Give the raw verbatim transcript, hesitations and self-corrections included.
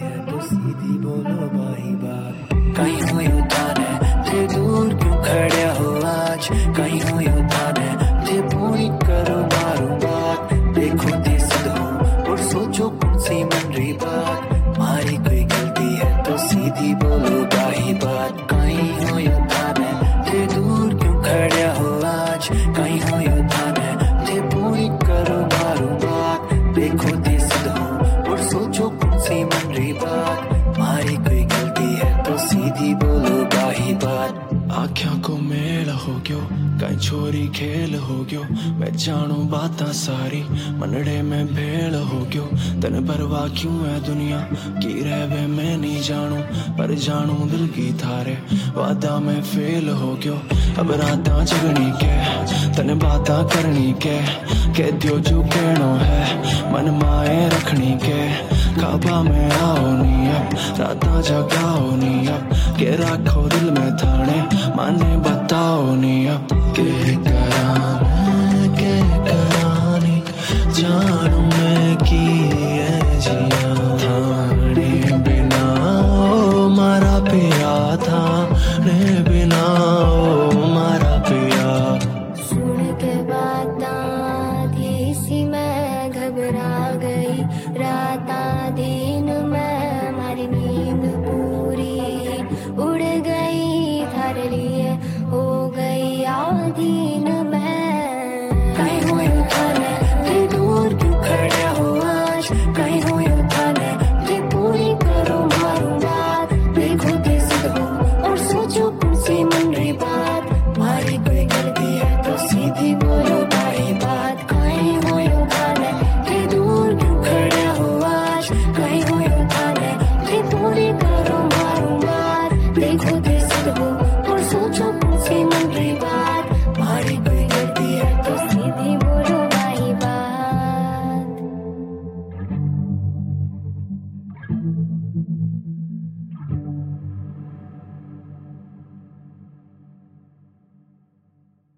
है तो सीधी बोलो बाही बात। कहीं हो युद्धान है ते दूर क्यों खड़े हो आज, कहीं हो युद्धान है ते पूरी करो मारू बात। देखो ते सदो और सोचो कौन सी मन रही बात, हमारी कोई गलती है तो सीधी बोलो बाही बात। कहीं हो युद्धान है ते दूर क्यों खड़े हो आज, कहीं हो युद्धान है ते पूरी करो मारू बात। देखो ते सदो और सोचो कौन सी मन रही बात, हमारी कोई गलती है तो सीधी बोलो बाही बात। आख्या को मेल हो गयो कई छोरी खेल हो गयो, मैं जानू बाता सारी मनड़े में भेल हो गयो। तन परवाह क्यों है दुनिया की रहवे मैं नहीं जानू, पर जानू दिल की थारे वादा में फेल हो गयो। अब राता जगनी के तन बाता करनी के, कह दियो जो कहनो है मन माए रखनी के। काबा में आओ नी अब राता जगाओ नी अब, के रखो दिल में थाने माने बताओ नी अब। के करा मैं के करानी जानू मैं की है जिया, थाने बिना ओ मारा पिया, थाने बिना ओ मारा पिया। सुन के बातां थी सी मैं घबरा गई, राता दिन में हमारी नींद पूरी उड़ गई, थारे लिए हो गई आधीन मैं। कहीं हो युद्धान है ते दूर क्यों खड़े हो आज, कहीं हो